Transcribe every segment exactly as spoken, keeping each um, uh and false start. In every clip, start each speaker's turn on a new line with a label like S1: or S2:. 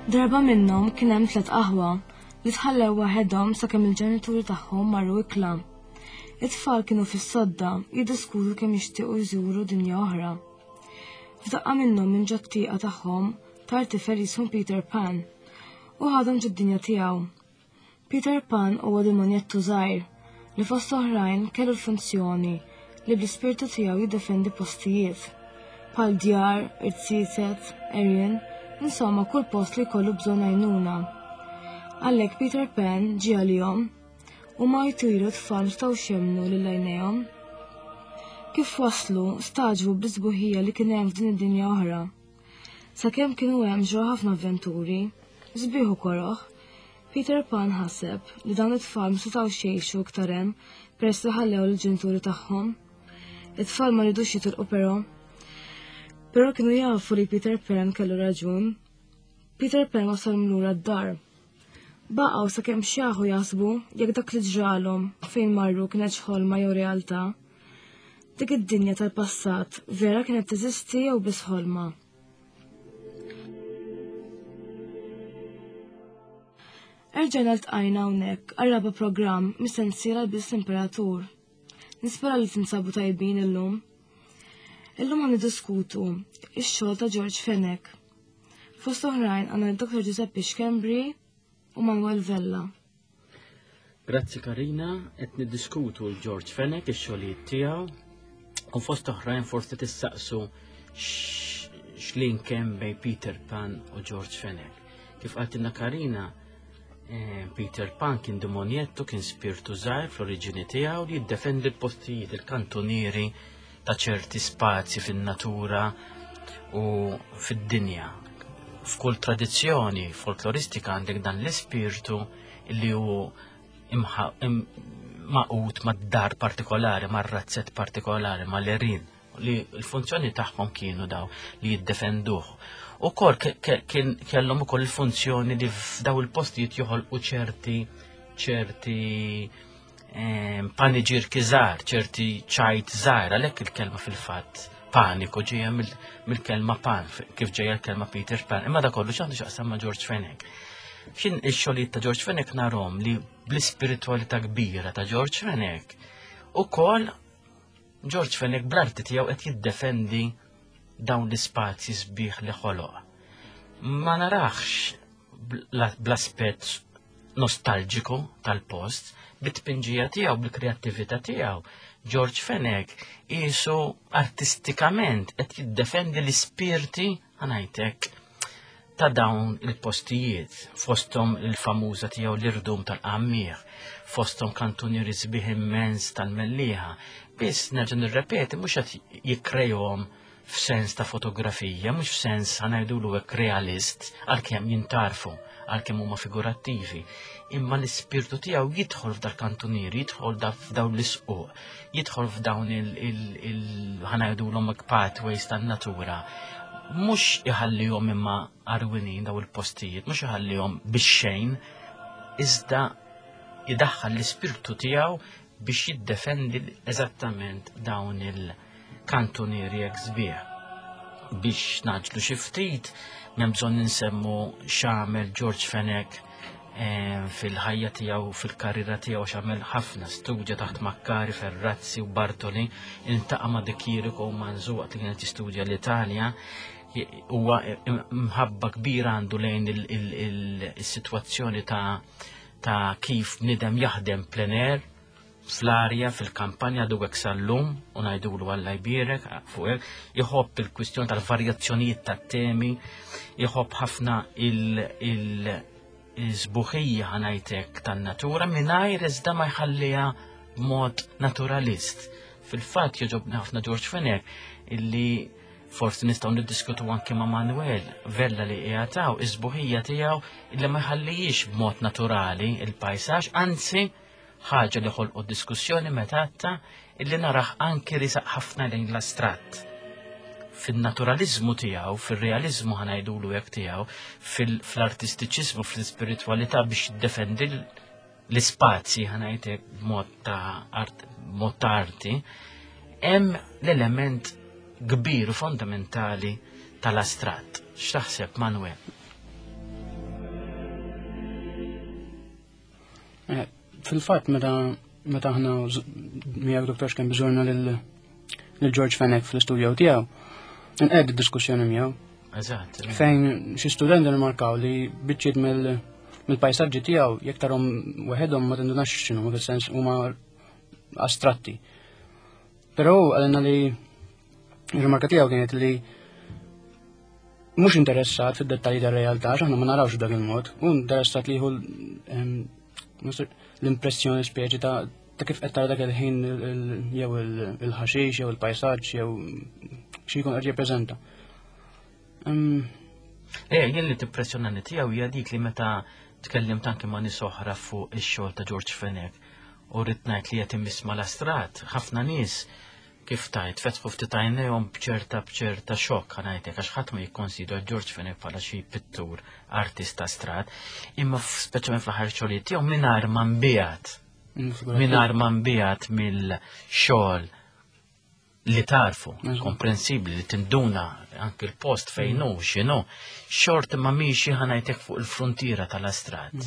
S1: Darba minnhom kien hemm tliet qaħwa li tħallew waħedhom sakemm il-ġenituri tagħhom marru ikla. It-tfal kienu fis-sodda jiddiskutu kemm jixtiequ jżuru dinja oħra. F'daqqa minnhom minn ġottieqa tagħhom tar tifel jismu Peter Pan u ħadhom ġid-dinja tiegħu. Peter Pan huwa demonjettu żgħir li fost oħrajn kellu l-funzjoni li bl-ispirtu tiegħu jiddefendi postijiet bħal djar, irtsiset, erjen, insomma kull post li jkollu bżonn għajnuna. Għalhekk Peter Pan ġie għalihom u ma jtiru tfal mistgħux jemmnu lil għajnejhom. Kif waslu staġbu bl-isbuħija li kien hemm f'din id-dinja oħra. Sakemm kienu hemm ġew ħafna avventuri, sbieħ u koroħ, Peter Pan ħaseb li dawn it-tfal mistgħux jgħixu iktar hemm peress li ħallew lill-ġenituri tagħhom. It-tfal ma rridux jitilqu però. Però kienu jafu li Peter Pan kellu raġun. Peter Pan wasal lura d-dar. Baqgħu sakemm xjaħu jaħsbu jekk dak li ġralhom fejn marru kienet ħolma jew realtà. Dik id-dinja tal-passat vera kienet teżisti jew biss ħolma. Erġajna ltqajna hawnhekk għal-raba programm mis-sensiela biss Imperatur. Nispera li tinsabu tajbin illum. Illum għan niddiskutu ix-xogħol ta' George Fenech. Fost oħrajn għandna d-Doktor Giuseppe Schembri u Manuel Vella.
S2: Grazzi Karina, qed niddiskutu l-George Fenech ix-xogħlijiet tiegħu u fost oħrajn forsi tissaqsu x'lin kemm bejn Peter Pan u George Fenech. Kif qaltilna Karina, eh, Peter Pan kien demonjettu, kien spirtu żgħir fl-oriġini tiegħu li jiddefendi l-postijiet il-kantonieri ta' ċerti spazji fin-natura u fid-dinja. F'kull tradizzjoni folkloristika għandek dan l-ispirtu li hu maqut mad-dar partikolari, mar-razzett partikolari, mal-erin, li l-funzjoni tagħhom kienu daw li jiddefenduh. Ukoll kellhom ukoll il-funzjoni li f'daw il-postijiet joħolqu ċerti ċerti paniġirki żgħar, ċerti ċajt żgħar, għalhekk il-kelma fil-fatt paniku ġejja mill-kelma pan, kif ġejja l-kelma Peter Pan, imma da kollu x'għandu x'aqsam ma' George Fenech. X'in ix-xogħlijiet ta' George Fenech narhom li bl-ispiritualità kbira ta' George Fenech ukoll George Fenech bl-arti tiegħu qed jiddefendi dawn l-ispazji sbieħ li ħoloq. Ma narax bl-aspett nostalġiku tal-post, bit-tpinġija tiegħu, bil-kreattività tiegħu, George Fenech qisu artistikament qed jiddefendi l-ispirti ħanajtek ta' dawn il-postijiet, fosthom il-famuża tiegħu l-irdum tal-qammieħ, fosthom kantunieri sbieħ immens tal-mellieħa. Biss nerġa' nirrepeti mhux qed jikkrejhom f'sens ta' fotografija, mhux f'sens ħanajdulu hekk realist għalkemm jintarfu, għalkemm huma figurattivi, imma l-ispirtu tiegħu jidħol f'dal kantunieri, jidħol f'dawn l-isquq, jidħol f'dawn il-ħanajdulhom hekk pathways tan-natura. Mhux iħallihom imma arwinin daw il-postijiet, mhux iħallihom bix-xejn, iżda jidaħħal l-ispirtu tiegħu biex jiddefendi eżattament dawn il-kantunieri hekk sbieħ. Biex naġlu xi ftit, m'hemm bżonn insemmu x'għamel George Fenech fil-ħajja tiegħu fil-karriera tiegħu x'għamel ħafna studja taħt Maccari, Ferrazzi u Bartoli, intaqa' ma' De Chirico u Manzù li kienet jistudja l-Italja. Huwa mħabba kbira għandu lejn is-sitwazzjoni ta' kif bniedem jaħdem plein air fl-arja, fil-kampanja dwek sal-lum, u ngħidulu Alla jbierek fuq hekk, jħobb il-kwistjoni tal-varjazzjonijiet tat-temi, jħobb ħafna il- Zbuħija ħanajtek tan-natura mingħajr iżda ma jħallija b'mod naturalist. Fil-fatt joġobni ħafna George Fenech illi forsi nistgħu niddiskutu anke ma' Manuel Vella li qiegħataw iż-żbuħija tiegħu illi ma jħallihiex b'mod naturali il-pajsaġġ, anzi ħaġa li ħolqu diskussjoni metatta illi naraħ anke risaq ħafna lejn l-astratt. Fil-naturalizmu tiegħu, fil-realizmu ħanajdulu hekk tiegħu, fil-artistiċiżmu, fil-spiritualità biex jiddefendi l-ispazji ħanajtek b'mod ta' arti, hemm l-element kbir u fondamentali tal-astratt. X'taħseb Manuel?
S3: fil-fatt meta meta aħna miegħek doktor kien biżurna lil lil George Fenech fl-istudju tiegħu. Nqegħed id-diskussjoni miegħu.
S2: Eżatt.
S3: Fejn xi studenti rimarkaw li biċċiet mill mill-pajsaġġi tiegħu jekk tarhom waħedhom ma tindunax x'inhu fis-sens huma astratti. Però għalna li ir-rimarka tiegħu kienet li mhux interessat fid-dettalji tar-realtà aħna ma narawx b'dak il-mod, u interessat li jieħu l-impressjoni speċi ta' ta' kif qed tara dak il-ħin jew il-ħaxix jew il-pajsaġġ jew xi jkun qed jirrepreżenta.
S2: Eh, jien li tippressjonani tiegħu hija dik li meta tkellimt anke ma' nies oħra fuq ix-xogħol ta' George Fenech u rrid ngħid li qed immisma l-astrat, ħafna nies kif tajt fetħu ftit għajnejhom b'ċerta b'ċerta xokk ngħidlek għax ħadd ma jikkonsidra George Fenech bħala xi pittur artista strat, imma speċjalment fl-aħħar xogħlijiet tiegħu mingħajr ma nbigħat. Mingħajr ma nbigħat mill-xogħol li tarfu, komprensibli li tinduna anke l-post fejn hu x'inhu, xort ma miexi ħanajtek fuq il-frontiera tal-astrat.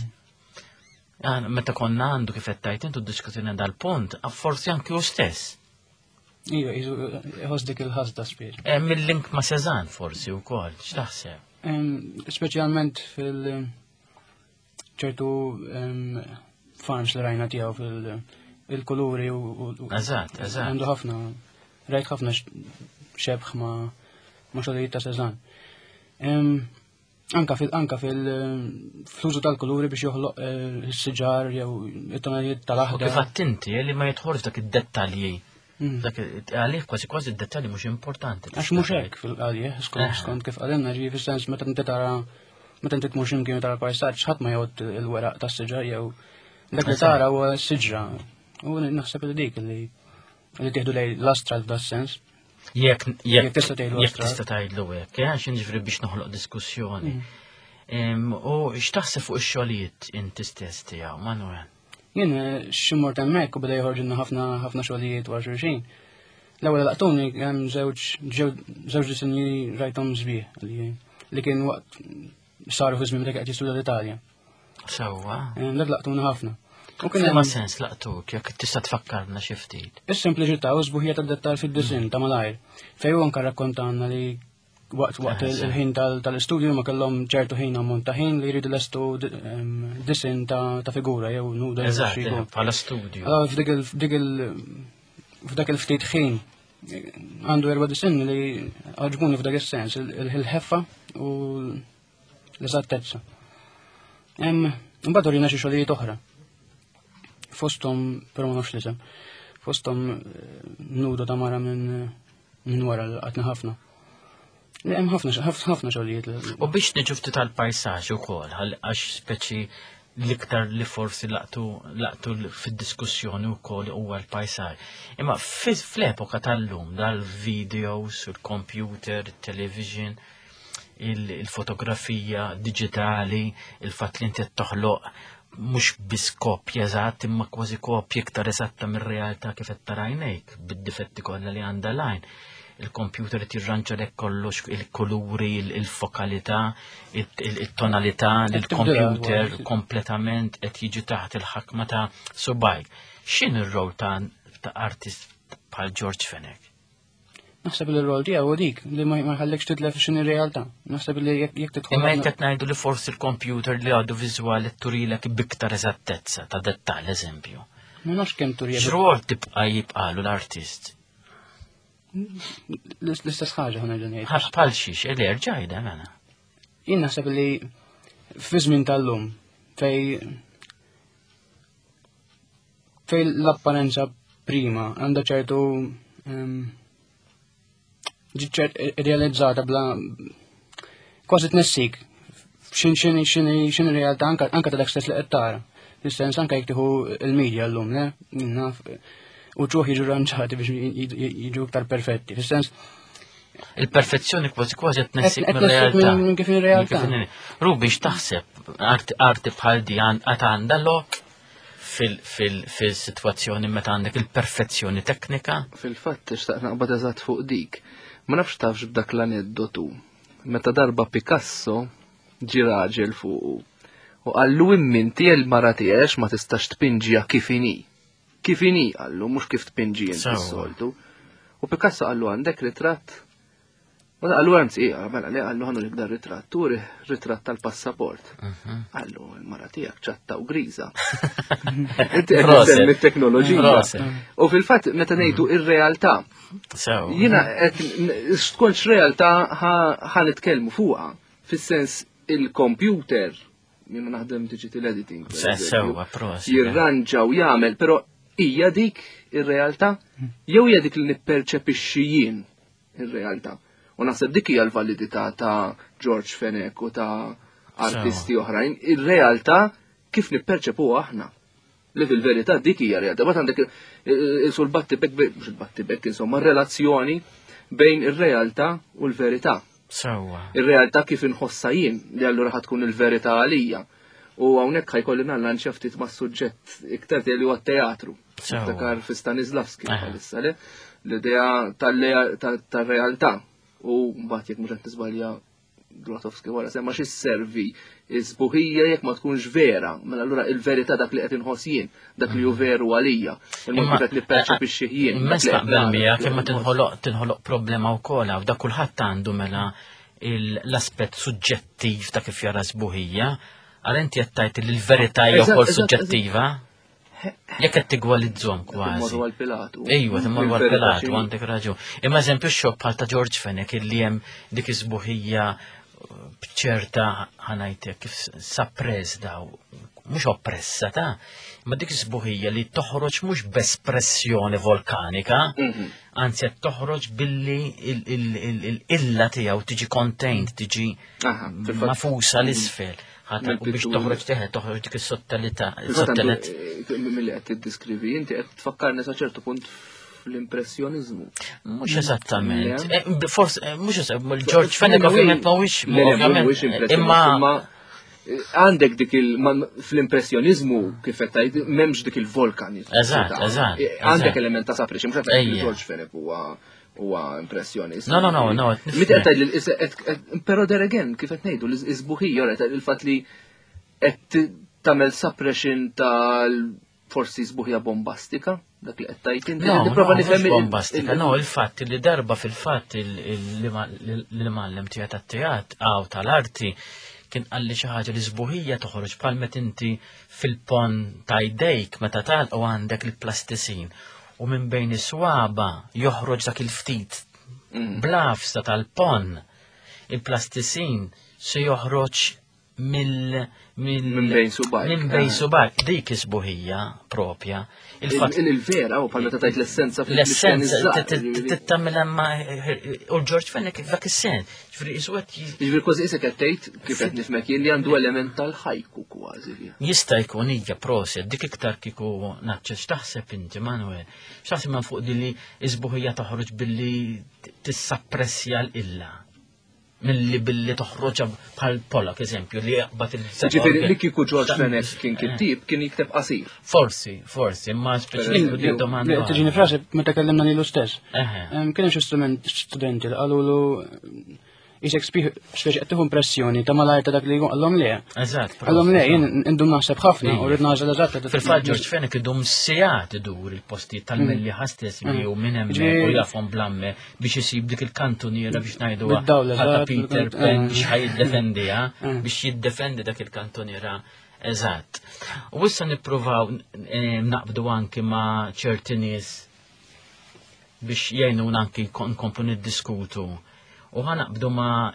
S2: Meta konna għandu kif qed tajt intu diskutina dal-punt, forsi anke hu stess.
S3: Iva, jħoss dik il-ħasda spiex.
S2: Mill-link ma' Cézanne forsi wkoll, x'taħseb?
S3: Speċjalment fil- ċertu farms li rajna tiegħu fil-kuluri u.
S2: Eżatt, eżatt.
S3: Għandu ħafna, rajt ħafna xebħ ma' ma' xogħlijiet ta' Cézanne. Anka fil anka fil-flużu tal-kuluri biex joħloq is-siġar jew it-tonalijiet tal-aħdar.
S2: Kif attinti li ma jidħolx dak id-dettalji. Għalih kważi kważi id-dettalji mhux importanti.
S3: Għax mhux hekk fil-qalje, skont kif qalilna ġi fis-sens meta inti tara meta inti tmur x'imkien tara pajsaġġ ħadd ma jgħod il-weraq tas-siġar jew dak li tara huwa s-siġra. U naħseb li dik li li tieħdu lej l-astral f'das sens.
S2: Jekk jekk
S3: tista' tgħidlu
S2: jekk tista' tgħidlu hekk, għax inġifri biex noħloq diskussjoni. U x'taħseb fuq ix-xogħlijiet inti stess tiegħu, Manuel?
S3: Jien xi mort hemmhekk u beda jħorġilna ħafna ħafna xogħlijiet wara xulxin. L-ewwel laqtuni hemm żewġ żewġ disinji rajthom sbieħ li kien waqt saru fi żmien dak qed jistudja l-Italja.
S2: Sewwa.
S3: Dak laqtuni ħafna.
S2: U kien hemm sens laqtuk jekk tista' tfakkarna xi ftit.
S3: Is-sempliċità u żbuħija tad-dettall fid-disin ta' malajr. Fejn hu anke rakkontanna li waqt waqt il-ħin tal-istudju ma kellhom ċertu ħin ammont ta' ħin li jridu lestu disin ta' figura jew nuda.
S2: Eżatt, bħala studju.
S3: F'dik f'dak il-ftit ħin għandu erba' disin li għaġbuni f'dak is-sens, il-ħeffa u l-eżattezza. Imbagħad urina xi xogħlijiet oħra. Fosthom, però ma nafx l-isem, fosthom nuda ta' mara minn wara l-qatna ħafna. Hemm ħafna ħafna xogħlijiet.
S2: U biex niġu ftit tal-pajsaġġ ukoll, għax speċi l-iktar li forsi laqtu laqtu fid-diskussjoni wkoll huwa l-pajsaġġ. Imma fl-epoka tal-lum dal-videos, il-computer, il-television, il-fotografija digitali, il-fatt li inti toħloq mhux biss kopja eżatt imma kważi kopja iktar eżatta mir-realtà kif qed tarajnejk bid-difetti kollha li għandha lajn. Il-computer tirranġa lek kollox il-kuluri, il-fokalità, il-tonalità, il-computer kompletament qed jiġi taħt il-ħakma ta' subajk. X'in ir-rol ta' artist bħal George Fenech?
S3: Naħseb li r-rol tiegħu hu dik li ma jħallekx titlef x'inhi ir-realtà. Naħseb li jekk tidħol.
S2: Imma qed ngħidu li forsi l-computer li għadu viżwali turilek biktar eżattezza ta' dettall eżempju.
S3: Ma nafx kemm turija.
S2: X'rol tibqa' jibqalu l-artist?
S3: L-istess ħaġa ħana ġenejt.
S2: Bħal xiex, il-erġa jda mena.
S3: Jien naħseb li fi żmien tal-lum fej fej l-apparenza prima għandha ċertu ġiet realizzata bla kważi tnessik x'in x'in x'in realtà anke ta' dak stess li qed tara. Fis-sens anke jekk tieħu il-medja llum, le? Naf u ċuħ jiġu ranċati biex jiġu iktar perfetti. Fis-sens
S2: il-perfezzjoni kważi kważi qed tnessik mir-realtà.
S3: Minn kif ir-realtà.
S2: Rubi x'taħseb arti bħal di għad għandha lok fil-sitwazzjoni meta għandek il-perfezzjoni teknika?
S4: Fil-fatt xtaqt naqbad eżatt fuq dik. Ma nafx tafx b'dak l-aneddotu. Meta darba Picasso ġi raġel fuq U għallu imminti l-mara tiegħek ma tistax tpinġija kif inhi. Kif inhi għallu, mhux kif tpinġi inti s-soltu. U Picasso għallu għandek ritratt. U għallu għanzi, mela li għallu għannu l-ikdar ritratt, turi ritratt tal-passaport. Għallu l-mara tiegħek ċatta u griża. Inti għedin mit-teknoloġija. U fil-fatt meta ngħidu ir-realtà. Jiena qed tkunx realtà ħa nitkellmu fuqha. Fis-sens il-computer, jiena naħdem digital editing. Jirranġa u jagħmel, però hija dik ir-realtà jew hija dik li nipperċepixxi jien ir-realtà. U naħseb dik hija l-validità ta' George Fenech u ta' artisti oħrajn, ir-realtà kif nipperċepuha aħna. Li fil-verità dik hija realtà. Bad għandek sul battibek, mhux il-battibek, insomma, relazzjoni bejn ir-realtà u l-verità. Ir-realtà kif inħossa jien li allura ħad tkun il-verità għalija. U hawnhekk ħajkolli nagħlanċja ftit mas-suġġett iktar li huwa t-teatru. Iftakar fi Stanislavski bħalissa l-idea tal-realtà. U mbagħad jekk mhux qed nisbalja Grotowski wara semma xi servi isbuħija jekk ma tkunx vera, mela allura il-verità dak li qed inħoss jien, dak li hu veru għalija, il-mod kif qed nipperċepixxi jien.
S2: Mesta b'mija kemm ma tinħoloq tinħoloq problema wkoll hawn dak kulħadd għandu mela l-aspett suġġettiv ta' kif jara sbuħija, għal inti qed tgħid li l-verità hija wkoll suġġettiva. Jekk qed tigwalizzhom kważi.
S4: Immorru għall-Pilatu.
S2: Ejwa, immorru għall-Pilatu, għandek raġun. Imma eżempju x-xogħol bħal ta' George Fenech illi hemm dik isbuħija b'ċerta ħanajtek kif sappreżda mhux oppressa ta' imma dik isbuħija li toħroġ mhux b'espressjoni volkanika, anzi qed toħroġ billi il-illa tiegħu tiġi contained, tiġi mafusa l-isfel. U biex toħroġ teħed, toħroġ dik is-sottelità.
S4: Milli qed tiddeskrivi, inti qed tfakkarni sa ċertu punt fl-impressjonizmu.
S2: Mhux eżattament. Forsi mhux eżattament. George Fenech ovvjament mhuwiex imma għandek dik il fl-impressjonizmu kif qed tgħid m'hemmx dik il-volkanizmu. Eżatt, eżatt.
S4: Għandek element ta' sapriċi, mhux qed tgħid George Fenech huwa huwa impressjonist.
S2: No, no, no, no.
S4: Mit qed tgħid però there again kif qed ngħidu l-isbuħija il-fatt li qed tagħmel suppression tal forsi sbuħija bombastika, dak li qed tgħid inti.
S2: No, mhux bombastika, no, il-fatt li darba fil-fatt il-mallem tiegħek tat-teatr aw tal-arti kien qalli xi ħaġa li sbuħija toħroġ bħal meta inti fil-pon ta' jdejk meta tagħlqu għandek il-plastisin. U minn bejn is-swaba joħroġ dak il-ftit blafsa tal-pon il-plastisin se joħroġ mill
S4: minn bejn subaj.
S2: Minn bejn subaj, dik isbuħija propja.
S4: Il-vera u bħal meta tgħid l-essenza
S2: l-essenza tittamilha ma' u George Fenech dak is-sen. Ġifieri iswed
S4: Jiġifieri kważi isek qed tgħid kif qed nifhmek jien li għandu element tal-ħajku kważi.
S2: Jista' jkun hija proset dik iktar kieku naċċel x'taħseb inti Manuel. X'taħseb man fuq din li isbuħija toħroġ billi tissappressja l-illa. Milli billi toħroġ bħal Pollak eżempju li jaqbad il-sena.
S4: Ġifieri li kieku George Fenech kien kittib kien jikteb qasir.
S2: Forsi, forsi, imma speċifiku di domanda.
S3: Tiġini frasi meta kellimna lilu stess. Kien hemm xi studenti li qalulu jisek speċi qed tieħu impressjoni ta' malajr ta' dak li għallhom le.
S2: Eżatt.
S3: Għallhom le, jien indum naħseb ħafna u rrid nażel eżatt.
S2: Fil-fatt George Fenech idum sigħat idur il-postijiet tal-Mellieħ stess li hu minn hemmhekk u jafhom blamme biex isib dik il-kantuniera biex ngħidu ħadd Peter Pan biex ħajiddefendiha biex jiddefendi dak il-kantuniera. Eżatt. U issa nippruvaw naqbdu anki ma' ċerti nies biex jgħinuna anki nkomplu niddiskutu. U ħanaqbdu ma'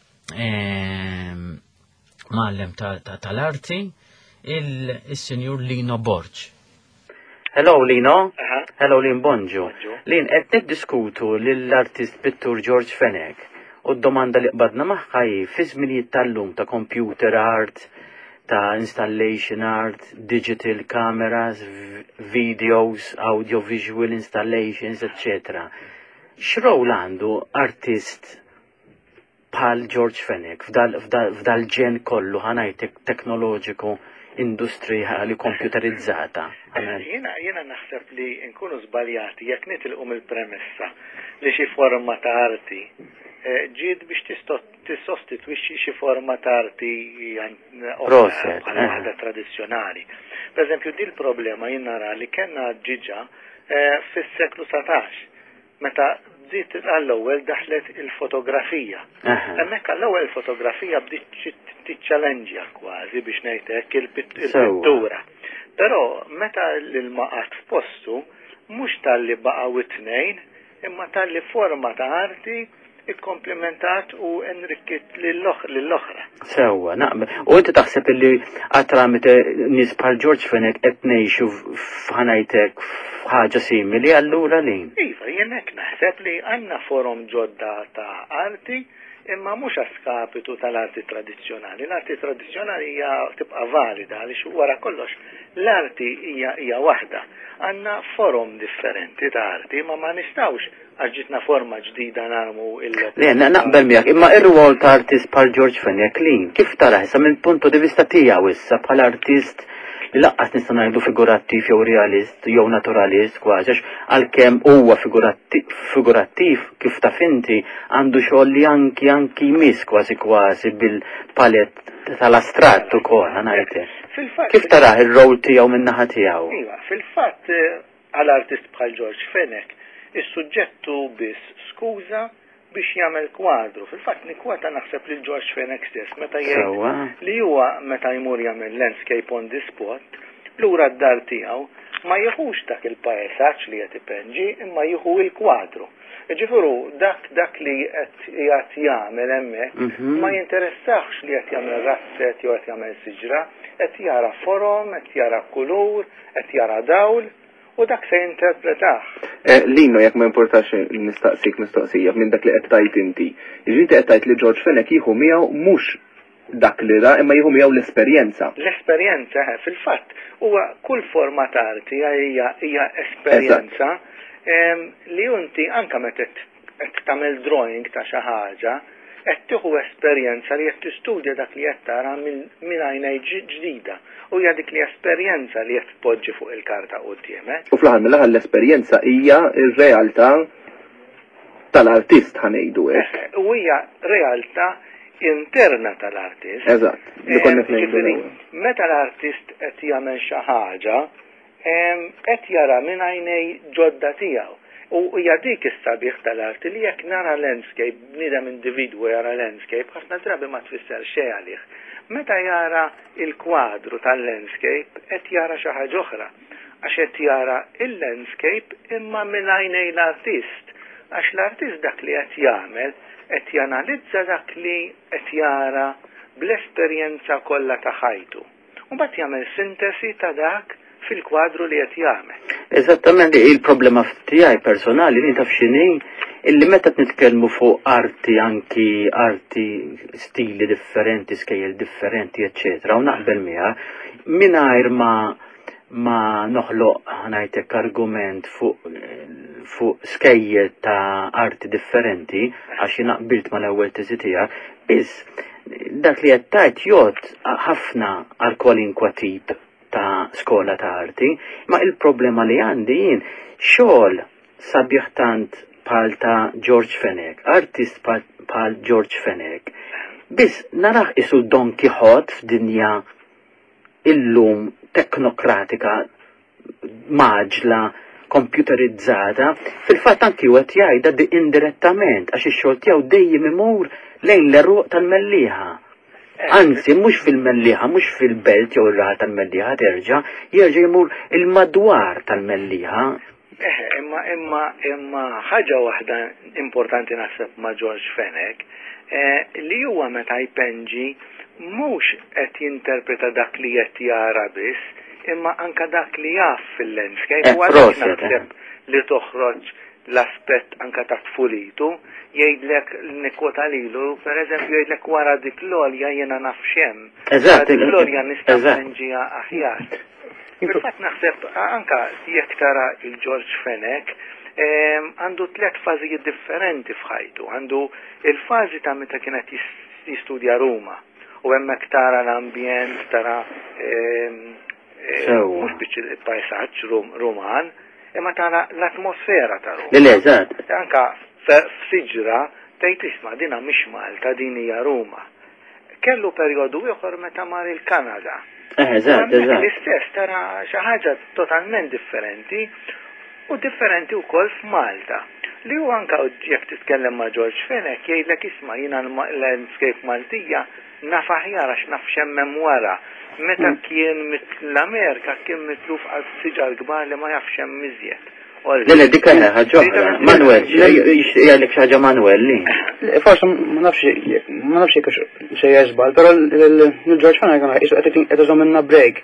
S2: ma'allem tal-arti il-senjur Lino Borġ. Hello Lino. Hello Lin Bonġu. Lin, qed niddiskutu lill-artist pittur George Fenech u d-domanda li qbadna magħha fi żminijiet tal-lum ta' computer art, ta' installation art, digital cameras, videos, audio visual installations, et cetera. X'rowl għandu artist bħal George Fenech f'dal ġen kollu ħanajtek teknoloġiku industrijali kompjuterizzata.
S5: Jiena naħseb li nkunu żbaljati jekk nitilqu mill-premessa li xi forma ta' arti ġiet biex tissostitwixxi xi forma ta' arti
S2: Proset,
S5: bħala waħda tradizzjonali. Pereżempju din il-problema jien nara li kellna ġiġa fis-seklu satax meta bdiet għall-ewwel daħlet il-fotografija. Hemmhekk għall-ewwel il-fotografija bdiet tiċċallenġja kważi biex ngħidlek il-pittura. Però meta l-maqat f'postu mhux tal-li baqgħu it-tnejn imma tal-li forma ta' arti ikkomplementat u enrikkit lill-oħra.
S2: Sewwa, naqbel. U inti taħseb li għatramit nies bħal George Fenech qed ngħixu f'ħanajtek f'ħaġa simili allura lin?
S5: Iva, jien hekk naħseb li għandna forom ġodda ta' arti imma mhux għaskapitu tal-arti tradizzjonali. L-arti tradizzjonali hija tibqa' valida għaliex wara kollox l-arti hija hija waħda. Għandna forum differenti ta' arti ma ma nistgħux għaġġitna forma ġdida narmu il-
S2: Le, naqbel miegħek, imma ir-rwol ta' artist bħal George Fenech lin, kif tara issa mill punto di vista tiegħu issa bħal artist li laqqas nista' ngħidu figurattiv jew realist jew naturalist kważi għalkemm huwa figurattiv kif taf inti għandu xogħol li anki anki jmiss kważi kważi bil-palett tal-astratt ukoll ngħidlek. Kif tara ir-rol tiegħu min-naħa tiegħu?
S5: Iva, fil-fatt għal-artist bħal George Fenech is-suġġettu biss skuża biex jagħmel kwadru. Fil-fatt nikwata naħseb li George Fenech stess meta jgħid li huwa meta jmur jagħmel landscape on the spot, lura d-dar tiegħu ma jieħux dak il-pajsaġġ li qed ipenġi imma jieħu il-kwadru. Ġifiru dak dak li qed jagħmel hemmhekk ma jinteressax li qed jagħmel razzett jew qed jagħmel siġra, qed jara forom, qed jara kulur, qed jara dawl. U dak se interpretaħ.
S4: Lino, jekk ma importax nistaqsik mistoqsija minn dak li qed tgħid inti. Jiġri qed tgħid li George Fenech jieħu miegħu mhux dak li ra imma jieħu miegħu l-esperjenza.
S5: L-esperjenza fil-fatt huwa kull forma ta' arti hija hija esperjenza li inti anke meta qed tagħmel drawing ta' xi ħaġa qed tieħu esperjenza li qed tistudja dak li qed tara minn għajnej ġdida. U hija dik li esperjenza li qed tpoġġi fuq il-karta quddiemek.
S4: U fl-aħħar mill-aħħar l-esperjenza hija r-realtà tal-artist ħanejdu hekk.
S5: U hija realtà interna tal-artist.
S4: Eżatt.
S5: Meta l-artist qed jagħmel xi ħaġa, qed jara minn għajnej ġodda tiegħu. U hija dik is-sabiħ tal-arti li jekk nara landscape, bniedem individwu jara landscape, ħafna drabi ma tfisser xejn għalih. Meta jara il-kwadru tal-landscape, qed jara xi ħaġa oħra, għax qed jara il-landscape imma minn għajnej l-artist, għax l-artist dak li qed jagħmel qed janalizza dak li qed jara bl-esperjenza kollha ta' ħajtu. U mbagħad jagħmel sintesi ta' dak fil-kwadru li qed jagħmel.
S2: Eżattament il-problema tiegħi personali li taf x'inhi illi meta nitkellmu fuq arti anki arti stili differenti, skejjel differenti, eccetera, u naqbel miha mingħajr ma ma noħloq ngħidlek argument fuq fuq skejjel ta' arti differenti għax naqbilt mal-ewwel teżi tiegħek, biss dak li qed tgħid jgħod ħafna għal kwalinkwa tip ta' skola ta' arti, ma il-problema li għandi jien xogħol sabiħ tant bħal ta' George Fenech, artist bħal George Fenech, biss naraħ isu Don Quixote f'dinja illum teknokratika, maġla, computerizzata, fil-fatt anki u qed jgħidha di indirettament għax ix-xogħol tiegħu dejjem imur lejn l-eruq tal-mellieħa. Anzi, mhux fil-mellieħa, mhux fil-belt jew ir-raħal tal-mellieħa terġa', jerġa' jmur il-madwar tal-mellieħa.
S5: Imma imma imma ħaġa waħda importanti naħseb ma' George Fenech li huwa meta jpenġi mhux qed jinterpreta dak li qed jara biss, imma anke dak li jaf fil-landscape u għalhekk naħseb li toħroġ l-aspett anke ta' tfulitu, jgħidlek nikwota lilu, pereżempju jgħidlek wara dik l-olja jiena naf xemm.
S2: Eżatt,
S5: dik l-olja nista' npenġiha aħjar. Fil-fatt naħseb anka jekk tara il-George Fenech għandu tliet fażijiet differenti f'ħajtu. Għandu il-fażi ta' meta kienet jistudja Ruma u hemmhekk tara l-ambjent, tara mhux biċ il-pajsaġġ Ruman, imma tara l-atmosfera ta' Ruma.
S2: Eżatt.
S5: Anka f'siġra tgħid isma' dina mhix Malta, din hija Ruma. Kellu perjodu ieħor meta mar il-Kanada.
S6: Eżatt, eżatt.
S5: L-istess tara xi ħaġa totalment differenti u differenti wkoll f'Malta. Li huwa anke jekk titkellem ma' George Fenech jgħidlek isma' jiena l-landscape Maltija naf aħjar għax naf x'hemm wara. Meta kien mitl-Amerika kien mitluf għal siġar kbar li ma jafx hemm miżjed.
S6: Le, le, dik ħaġa oħra. Manuel, jgħidlek xi ħaġa Manuel li.
S3: Forse ma nafx ma nafx jekk xejn jeżbal, però l-George Fenech qed qed iżomm minna break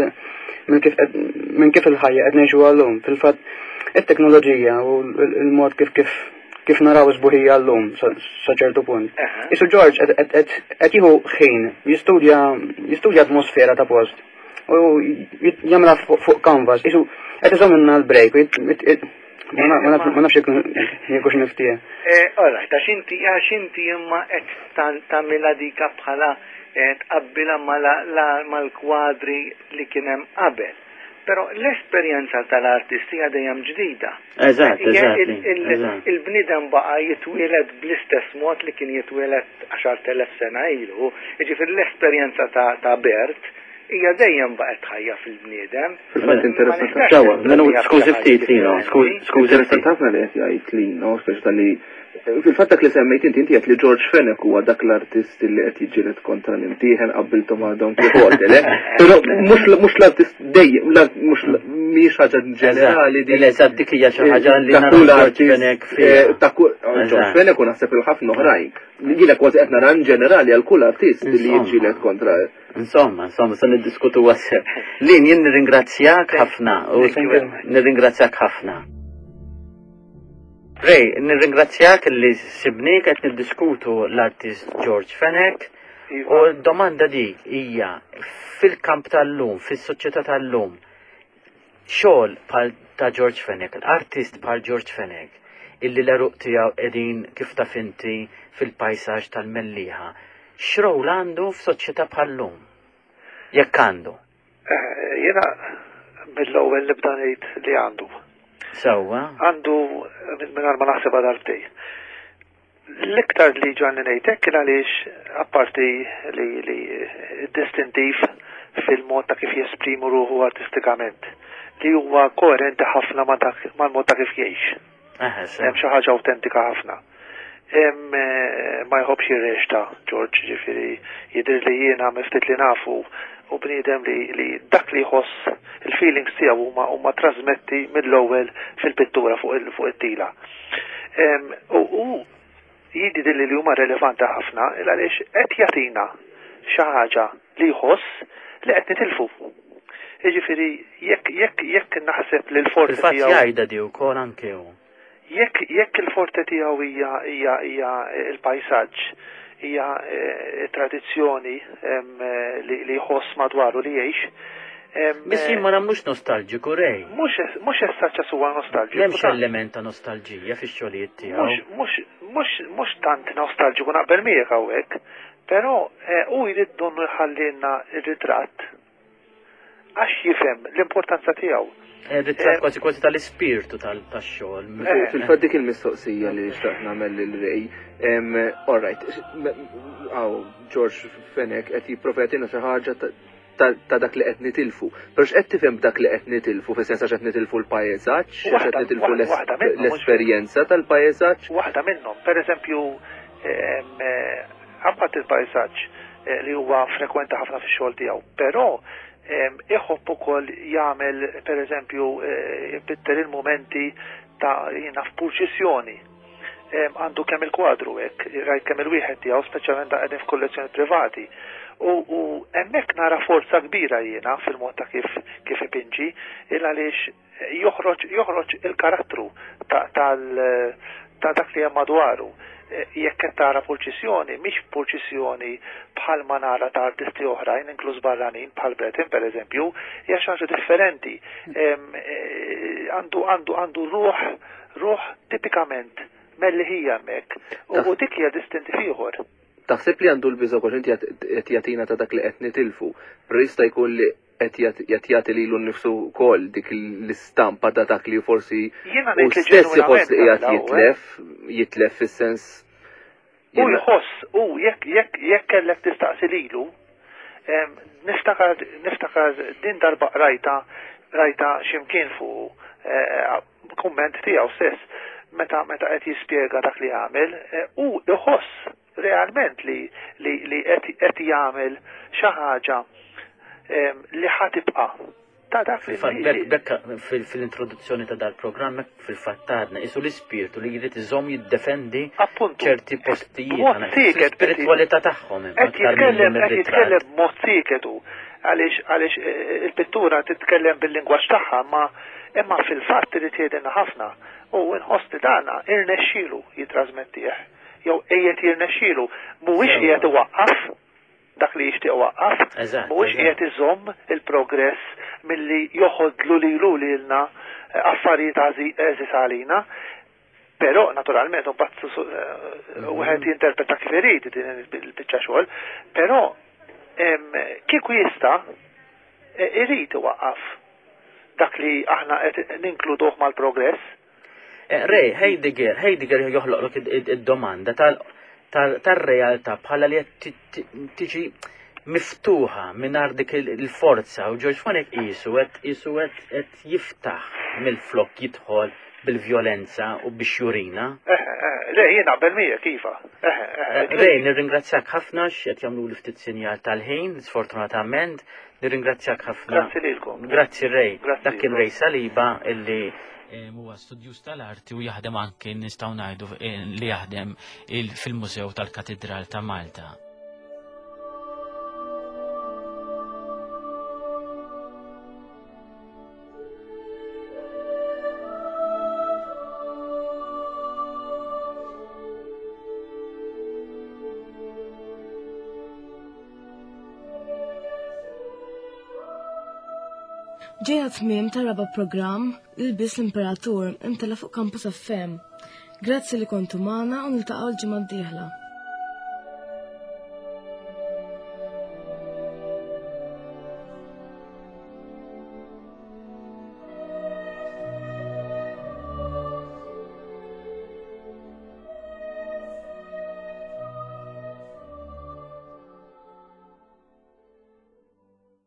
S3: minn kif il-ħajja qed ngħixu għallum. Fil-fatt it-teknoloġija u l-mod kif kif kif naraw isbuħija llum sa ċertu punt. Isu George qed jieħu ħin jistudja atmosfera ta' post u jagħmilha fuq canvas. Isu qed iżomm minna l-break ma nafx jekk niftih.
S5: All right, għax inti għax inti imma qed tagħmilha dika bħala tqabbilha mal-kwadri li kien hemm qabel. Pero l-esperjenza tal-artisti hija dejjem ġdida.
S6: Eżatt, eżatt.
S5: Il-bniedem baqa' jitwieled bl-istess mod li kien jitwieled għaxar elef sena ilu. Jiġifieri l-esperjenza ta' Bert hija dejjem baqgħet ħajja fil-bniedem.
S4: Fil-fatt interessanti.
S6: Ġewwa, menu skużi ftit Lino, skużi ftit
S4: ħafna li qed jgħid Lino, speċjali fil-fatt dak li semmejt inti inti qed li George Fenech huwa dak l-artist li qed jiġġieled kontra l-imtieħen qabbiltom ma' Don Quixote, le? Però mhux mhux l-artist dejjem mhux mhix ħaġa ġenerali di.
S6: Eżatt dik hija xi ħaġa li nara George Fenech
S4: ta' George Fenech u naħseb il-ħafna oħrajn. Jiena kważi qed nara ġenerali għal kull artist li jiġġieled kontra.
S6: Insomma, insomma, se niddiskutu wasseb. Lin jien nirringrazzjak ħafna u nirringrazzjak ħafna. Rej, nirringrazzjak li sibni qed niddiskutu l-artist George Fenech u d-domanda di hija fil-kamp tal-lum, fis-soċjetà tal-lum. Xogħol bħal ta' George Fenech, l-artist bħal George Fenech, illi l-eruq tiegħu qegħdin kif taf inti fil-pajsaġġ tal-Mellieħa. X'rol għandu f'soċjetà bħal-lum? Jekk għandu?
S7: Jiena mill-ewwel nibda ngħid li għandu.
S6: Sewwa.
S7: Għandu mingħajr ma naħseb għadaltej. L-iktar li ġanni ngħid hekk kien għaliex apparti li li distintiv fil-mod ta' kif jesprimu ruħu artistikament li huwa koerenti ħafna mal-mod ta' kif jgħix. Hemm xi ħaġa awtentika ħafna. Hemm ma jħobbx jirreġta George, ġifieri jidher li jiena miftit li nafu u bniedem li li dak li jħoss il-feelings tiegħu huma huma trasmetti mill-ewwel fil-pittura fuq it-tila. U jidher li huma relevanti ħafna għaliex qed jagħtina xi ħaġa li jħoss li qed nitilfu. Jiġifieri jekk jekk jekk naħseb li l-forti tiegħu.
S6: Fil-fatt jgħidha di wkoll anke hu.
S7: Jekk jekk il-forte tiegħu hija hija hija l-pajsaġġ, hija tradizzjoni li jħoss madwaru li jgħix.
S6: Biss jien ma nagħmlux nostalġiku rej.
S7: Mhux mhux essaċċa suwa nostalġiku.
S6: M'hemmx element ta' nostalġija fix-xogħlijiet tiegħu.
S7: Mhux mhux mhux tant nostalġiku naqbel miegħek hawnhekk, però hu jrid donnu jħallilna r-ritratt għax jifhem l-importanza tiegħu.
S6: Ritratt kważi kważi tal-ispirtu tax-xogħol.
S4: Fil-fatt dik il-mistoqsija li xtaqt nagħmel lil-Rej. All right, għaw George Fenech qed jipprova jagħtina xi ħaġa ta' dak li qed nitilfu. Però x'qed tifhem dak li qed nitilfu fis-sens għax qed nitilfu l-pajjeżaġġ, qed nitilfu l-esperjenza tal-pajjeżaġġ.
S7: Waħda minnhom, pereżempju apart il-pajjeżaġġ li huwa frekwenti ħafna fix-xogħol tiegħu, però iħobb ukoll jagħmel pereżempju bitter il-momenti ta' jiena f'purċissjoni. Għandu kemm il-kwadru hekk, rajt kemm il-wieħed tiegħu speċjalment qegħdin f'kollezzjoni privati. U hemmhekk nara forza kbira jiena fil-mod ta' kif kif ipinġi il għaliex joħroġ joħroġ il-karattru tal ta' dak li hemm madwaru. Jekk qed tara pulċissjoni, mhix pulċissjoni bħal ma nara ta' artisti oħrajn, inkluż barranin bħal Breton pereżempju, hija xi ħaġa differenti. Għandu għandu għandu ruħ ruħ tipikament mellieħija hemmhekk u dik hija distinti ieħor.
S4: Taħseb li għandu l-biża wkoll inti qed jagħtina ta' dak li qed nitilfu, però jista' jkun li qed jagħti lilu nnifsu wkoll dik l-istampa ta' dak li forsi u stess iħoss li qiegħed jitlef, jitlef fis-sens
S7: U jħoss, u jekk jekk jekk kellek tistaqsi lilu, niftakar niftakar din darba rajta rajta ximkien fuq kumment tiegħu stess meta meta qed jispjega dak li jagħmel, u jħoss realment li li li qed jagħmel xi ħaġa li ħatibqa' ta' dak li
S6: bekka fil-introduzzjoni ta' dal-programm fil-fattadna isu l-ispirtu li jrid iżomm jiddefendi ċerti postijiet spiritualità tagħhom.
S7: Qed jitkellem qed jitkellem mod siketu għaliex għaliex il-pittura titkellem bil-lingwaġġ tagħha ma imma fil-fatt irid jgħidilna ħafna u nħoss li dana irnexxielu jitrasmettih. Jew qiegħed jirnexxielu mhuwiex qiegħed iwaqqaf dak li jixtieq waqqaf, mhuwiex qiegħed iżomm il-progress milli joħodlu lilu lilna affarijiet eżis għalina, però naturalment mbagħad wieħed jinterpreta kif irid din il-biċċa xogħol, però kieku jista' irid iwaqqaf dak li aħna qed ninkluduh mal-progress.
S6: Rej, Heidegger, Heidegger joħloqlok id-domanda tal tar-realtà bħala li qed tiġi miftuħa mingħajr dik il-forza u George Fenech qisu qed qisu qed jiftaħ mill-flok jidħol bil-vjolenza u biex jurina.
S7: Rej, jien naqbel miegħek iva.
S6: Rej, nirringrazzjak ħafna x'qed jagħmlu li ftit sinjal tal-ħin, sfortunatament, nirringrazzjak ħafna.
S7: Grazzi lilkom.
S6: Grazzi Rej. Dak kien Rej Saliba illi
S2: huwa studjus tal-arti u jaħdem anke nistgħu ngħidu li jaħdem fil-Mużew tal-Katedral ta' Malta.
S1: Ġejja tmiem tar-raba' programm Il-Biss l-Imperatur imtella fuq Campus F M. Grazzi li kontu magħna u niltaqgħu l-ġimgħa d-dieħla.